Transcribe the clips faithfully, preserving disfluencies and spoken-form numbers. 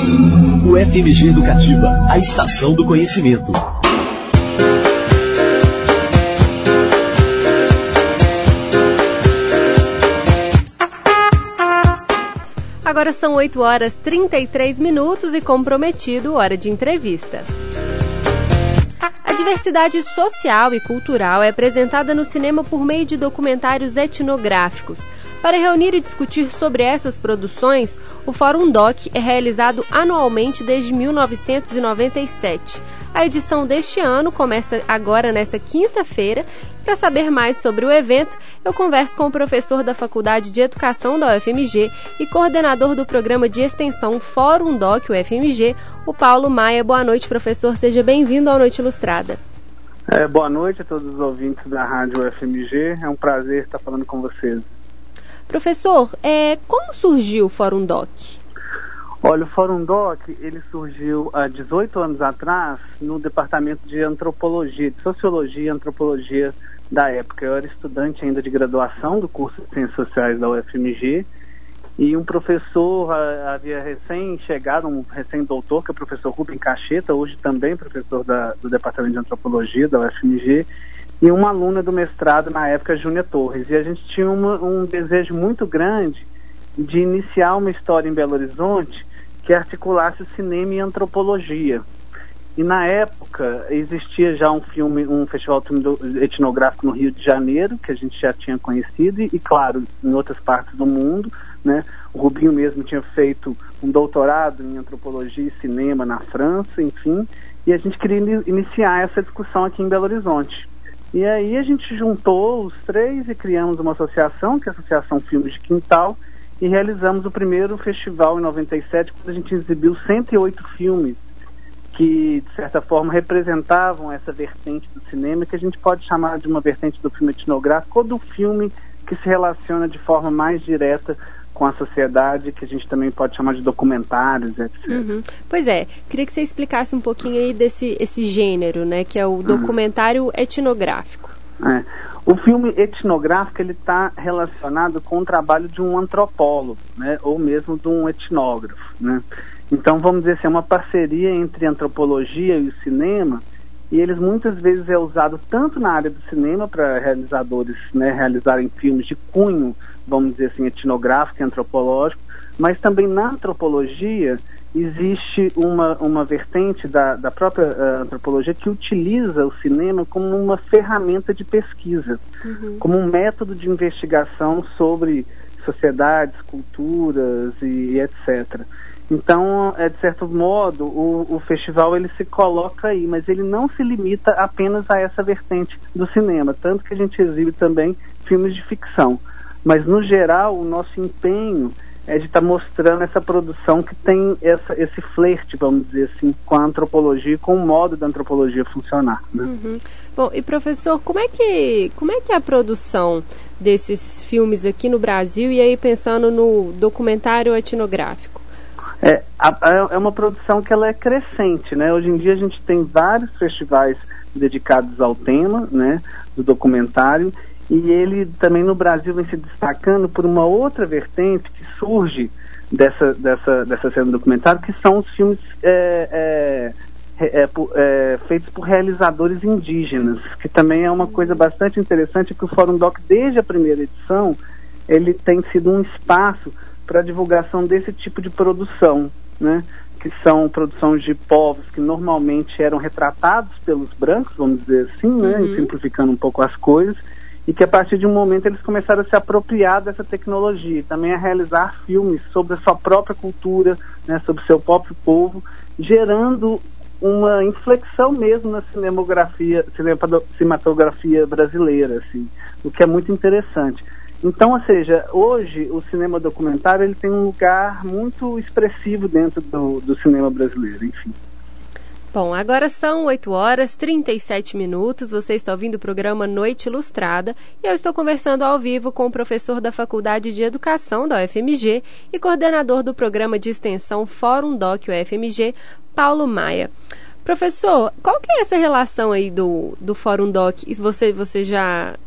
O F M G Educativa, a estação do conhecimento. Agora são oito horas e trinta e três minutos e, como prometido, hora de entrevista. A diversidade social e cultural é apresentada no cinema por meio de documentários etnográficos. Para reunir e discutir sobre essas produções, o Fórum Doc é realizado anualmente desde mil novecentos e noventa e sete. A edição deste ano começa agora nesta quinta-feira. Para saber mais sobre o evento, eu converso com o professor da Faculdade de Educação da U F M G e coordenador do programa de extensão Fórum Doc U F M G, o Paulo Maia. Boa noite, professor. Seja bem-vindo ao Noite Ilustrada. É, boa noite a todos os ouvintes da Rádio U F M G. É um prazer estar falando com vocês. Professor, é, como surgiu o Fórum Doc? Olha, o Fórum Doc, ele surgiu há dezoito anos atrás no departamento de antropologia, de sociologia e antropologia da época. Eu era estudante ainda de graduação do curso de Ciências Sociais da U F M G e um professor a, havia recém-chegado, um recém-doutor, que é o professor Rubem Cacheta, hoje também professor da, do departamento de antropologia da U F M G, e uma aluna do mestrado na época, Júnia Torres. E a gente tinha uma, um desejo muito grande de iniciar uma história em Belo Horizonte que articulasse o cinema e a antropologia. E na época existia já um filme, um festival etnográfico no Rio de Janeiro, que a gente já tinha conhecido, e, e claro, em outras partes do mundo, né? O Rubinho mesmo tinha feito um doutorado em antropologia e cinema na França, enfim, e a gente queria in- iniciar essa discussão aqui em Belo Horizonte. E aí a gente juntou os três e criamos uma associação, que é a Associação Filmes de Quintal, e realizamos o primeiro festival em noventa e sete, quando a gente exibiu cento e oito filmes que, de certa forma, representavam essa vertente do cinema, que a gente pode chamar de uma vertente do filme etnográfico ou do filme que se relaciona de forma mais direta com a sociedade, que a gente também pode chamar de documentários, etcétera. Uhum. Pois é, queria que você explicasse um pouquinho aí desse esse gênero, né, que é o documentário uhum. etnográfico. É. O filme etnográfico, ele está relacionado com o trabalho de um antropólogo, né, ou mesmo de um etnógrafo, né? Então, vamos dizer assim, é uma parceria entre a antropologia e o cinema, e eles muitas vezes é usado tanto na área do cinema para realizadores, né, realizarem filmes de cunho, vamos dizer assim, etnográfico e antropológico, mas também na antropologia existe uma, uma vertente da, da própria uh, antropologia que utiliza o cinema como uma ferramenta de pesquisa, uhum. como um método de investigação sobre sociedades, culturas e, e etcétera. Então, é, de certo modo, o, o festival ele se coloca aí, mas ele não se limita apenas a essa vertente do cinema, tanto que a gente exibe também filmes de ficção. Mas, no geral, o nosso empenho é de estar tá mostrando essa produção que tem essa, esse flerte, vamos dizer assim, com a antropologia e com o modo da antropologia funcionar, né? Uhum. Bom, e professor, como é que como é que é a produção desses filmes aqui no Brasil, e aí pensando no documentário etnográfico? É, a, é uma produção que ela é crescente, né? Hoje em dia a gente tem vários festivais dedicados ao tema, né, do documentário, e ele também no Brasil vem se destacando por uma outra vertente que surge dessa, dessa, dessa cena do documentário, que são os filmes é, é, é, é, feitos por realizadores indígenas, que também é uma coisa bastante interessante, que o Fórum Doc, desde a primeira edição, ele tem sido um espaço para a divulgação desse tipo de produção, né, que são produções de povos que normalmente eram retratados pelos brancos, vamos dizer assim, né, uhum. simplificando um pouco as coisas, e que a partir de um momento eles começaram a se apropriar dessa tecnologia e também a realizar filmes sobre a sua própria cultura, né, sobre o seu próprio povo, gerando uma inflexão mesmo na cinematografia, cinematografia brasileira, assim, o que é muito interessante. Então, ou seja, hoje o cinema documentário ele tem um lugar muito expressivo dentro do, do cinema brasileiro, enfim. Bom, agora são oito horas e trinta e sete minutos, você está ouvindo o programa Noite Ilustrada e eu estou conversando ao vivo com o professor da Faculdade de Educação da U F M G e coordenador do programa de extensão Fórum Doc U F M G, Paulo Maia. Professor, qual que é essa relação aí do, do Fórum Doc? Você, você já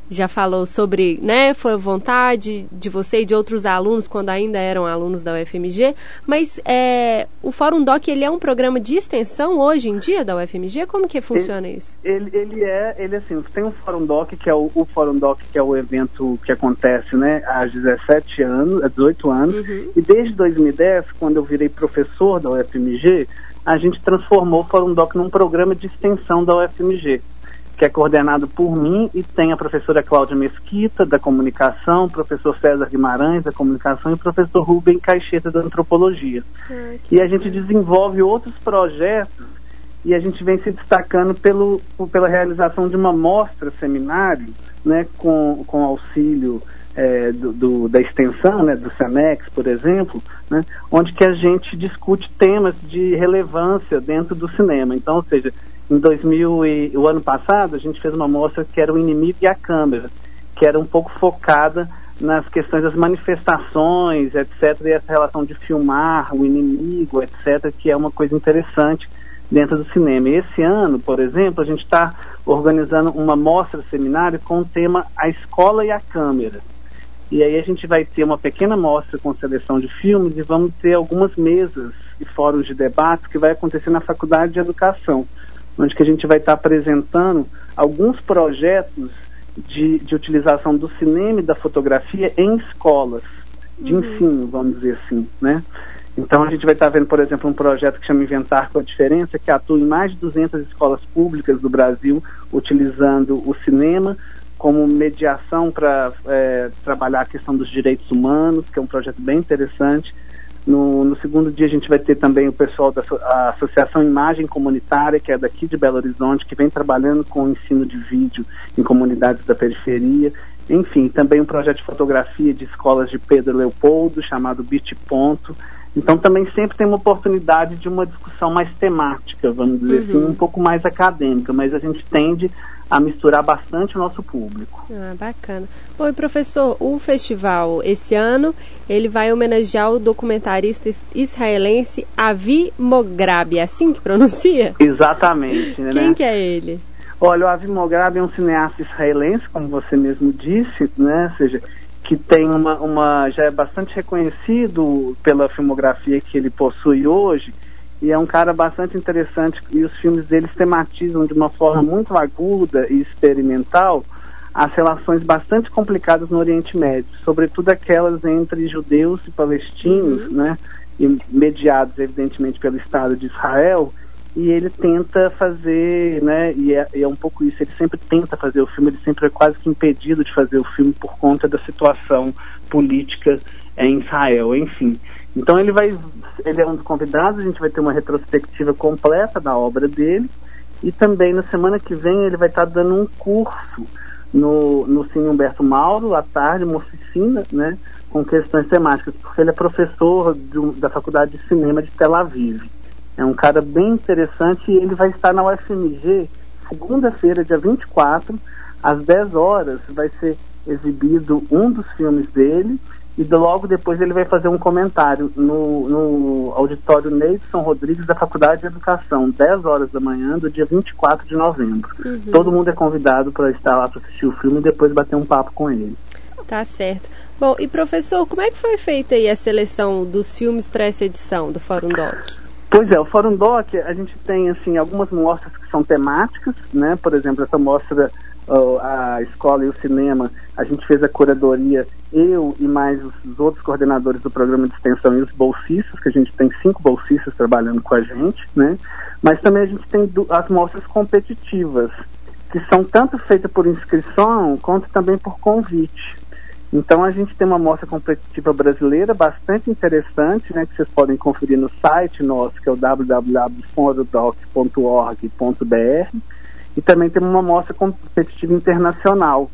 já falou sobre, né, foi vontade de você e de outros alunos quando ainda eram alunos da U F M G, mas é, o Fórum Doc, ele é um programa de extensão hoje em dia da U F M G? Como que funciona ele, isso? Ele, ele é, ele assim, tem um Fórum Doc, que é o, o Fórum Doc, que é o evento que acontece, né, há dezessete anos, há dezoito anos, uhum. E desde dois mil e dez, quando eu virei professor da U F M G, a gente transformou o Fórum Doc num programa de extensão da U F M G, que é coordenado por mim, e tem a professora Cláudia Mesquita, da comunicação, o professor César Guimarães, da comunicação, e o professor Rubem Caixeta, da antropologia. Ah, e a gente desenvolve outros projetos, e a gente vem se destacando pelo, pela realização de uma mostra seminário, né, com, com auxílio é, do, do, da extensão, né, do SEMEX, por exemplo, né, onde que a gente discute temas de relevância dentro do cinema. Então, ou seja, em dois mil e o ano passado, a gente fez uma mostra que era o inimigo e a câmera, que era um pouco focada nas questões das manifestações, etcétera, e essa relação de filmar o inimigo, etcétera, que é uma coisa interessante dentro do cinema. E esse ano, por exemplo, a gente está organizando uma mostra seminário com o tema A Escola e a Câmera. E aí a gente vai ter uma pequena mostra com seleção de filmes e vamos ter algumas mesas e fóruns de debate que vai acontecer na Faculdade de Educação, onde que a gente vai estar apresentando alguns projetos de, de utilização do cinema e da fotografia em escolas de uhum. ensino, vamos dizer assim, né? Então a gente vai estar vendo, por exemplo, um projeto que chama Inventar com a Diferença, que atua em mais de duzentas escolas públicas do Brasil, utilizando o cinema como mediação para é, trabalhar a questão dos direitos humanos, que é um projeto bem interessante. No, no segundo dia a gente vai ter também o pessoal da a Associação Imagem Comunitária, que é daqui de Belo Horizonte, que vem trabalhando com o ensino de vídeo em comunidades da periferia. Enfim, também um projeto de fotografia de escolas de Pedro Leopoldo, chamado Beat Ponto. Então também sempre tem uma oportunidade de uma discussão mais temática, vamos dizer uhum. assim, um pouco mais acadêmica, mas a gente tende a misturar bastante o nosso público. Ah, bacana. Bom, e professor, o festival esse ano, ele vai homenagear o documentarista israelense Avi Mograbi, é assim que pronuncia? Exatamente. Né? Quem que é ele? Olha, o Avi Mograbi é um cineasta israelense, como você mesmo disse, né? Ou seja, que tem uma, uma, já é bastante reconhecido pela filmografia que ele possui hoje, e é um cara bastante interessante, e os filmes deles tematizam de uma forma muito aguda e experimental as relações bastante complicadas no Oriente Médio, sobretudo aquelas entre judeus e palestinos, uhum. né, e mediados evidentemente pelo Estado de Israel, e ele tenta fazer, né, e é, e é um pouco isso, ele sempre tenta fazer o filme, ele sempre é quase que impedido de fazer o filme por conta da situação política em Israel, enfim. Então ele vai, ele é um dos convidados, a gente vai ter uma retrospectiva completa da obra dele, e também na semana que vem ele vai estar dando um curso no, no Cine Humberto Mauro, à tarde, uma oficina, né, com questões temáticas, porque ele é professor do, da Faculdade de Cinema de Tel Aviv. É um cara bem interessante, e ele vai estar na U F M G segunda-feira, dia vinte e quatro, às dez horas, vai ser exibido um dos filmes dele, e logo depois ele vai fazer um comentário no, no auditório Neidson Rodrigues da Faculdade de Educação, dez horas da manhã, do dia vinte e quatro de novembro. Uhum. Todo mundo é convidado para estar lá para assistir o filme e depois bater um papo com ele. Tá certo. Bom, e professor, como é que foi feita aí a seleção dos filmes para essa edição do Fórum Doc? Pois é, o Fórum Doc, a gente tem assim, algumas mostras que são temáticas, né? Por exemplo, essa mostra, uh, a escola e o cinema, a gente fez a curadoria, eu e mais os outros coordenadores do programa de extensão e os bolsistas, que a gente tem cinco bolsistas trabalhando com a gente, né? Mas também a gente tem as mostras competitivas, que são tanto feitas por inscrição, quanto também por convite. Então a gente tem uma mostra competitiva brasileira bastante interessante, né, que vocês podem conferir no site nosso, que é o w w w ponto forodoc ponto org ponto b r, e também tem uma mostra competitiva internacional,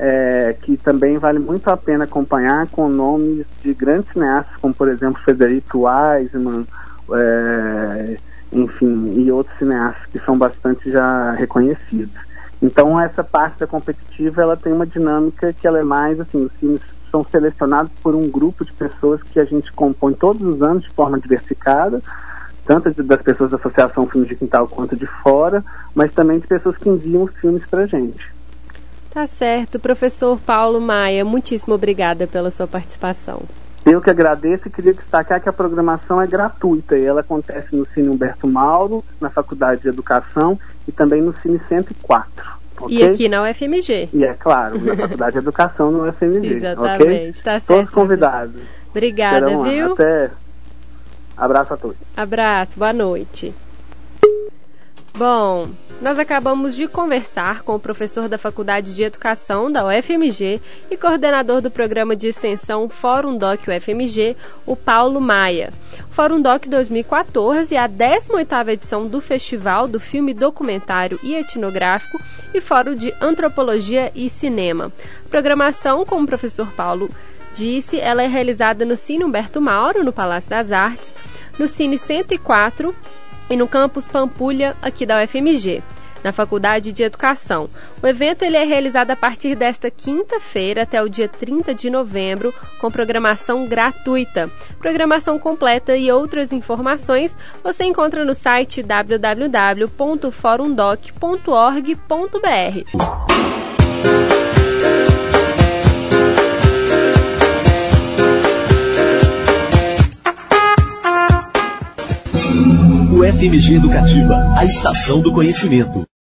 é, que também vale muito a pena acompanhar, com nomes de grandes cineastas, como por exemplo Frederico Wiseman, é, enfim, e outros cineastas que são bastante já reconhecidos. Então essa parte da competitiva, ela tem uma dinâmica que ela é mais assim, os filmes são selecionados por um grupo de pessoas que a gente compõe todos os anos de forma diversificada, tanto das pessoas da Associação Filmes de Quintal quanto de fora, mas também de pessoas que enviam os filmes pra gente. Tá certo. Professor Paulo Maia, muitíssimo obrigada pela sua participação. Eu que agradeço e queria destacar que a programação é gratuita e ela acontece no Cine Humberto Mauro, na Faculdade de Educação e também no Cine cento e quatro. Okay? E aqui na U F M G. E é claro, na Faculdade de Educação no U F M G. Exatamente, okay? Tá certo. Todos convidados. Obrigada, Serão, viu? Até. Abraço a todos. Abraço, boa noite. Bom, nós acabamos de conversar com o professor da Faculdade de Educação da U F M G e coordenador do programa de extensão Fórum Doc U F M G, o Paulo Maia. O Fórum Doc dois mil e quatorze é a décima oitava edição do Festival do Filme Documentário e Etnográfico e Fórum de Antropologia e Cinema. A programação, como o professor Paulo disse, ela é realizada no Cine Humberto Mauro, no Palácio das Artes, no Cine cento e quatro e no campus Pampulha, aqui da U F M G, na Faculdade de Educação. O evento ele é realizado a partir desta quinta-feira até o dia trinta de novembro, com programação gratuita. Programação completa e outras informações você encontra no site w w w ponto forum doc ponto org ponto b r. U F M G Educativa, a estação do conhecimento.